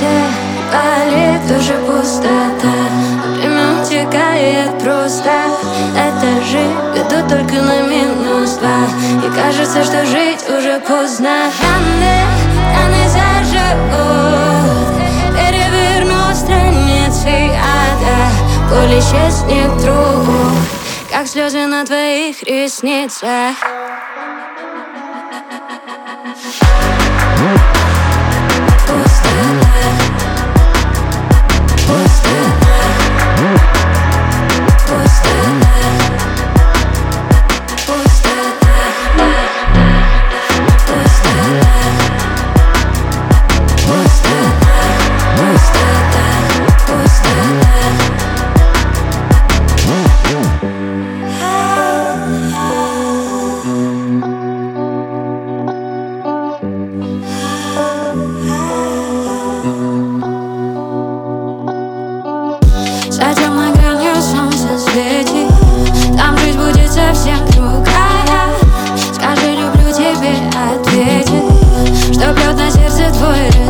сердце болит уже пустота. Время утекает просто. Этажи ведут только на -2. И кажется, что жить уже поздно. Раны заживут, перевернут страницы ада. Боль исчезнет вдруг, как слезы на твоих ресницах. За темной гранью солнце светит, там жизнь будет совсем другая. Скажи, люблю тебе, ответит, что бьет на сердце твой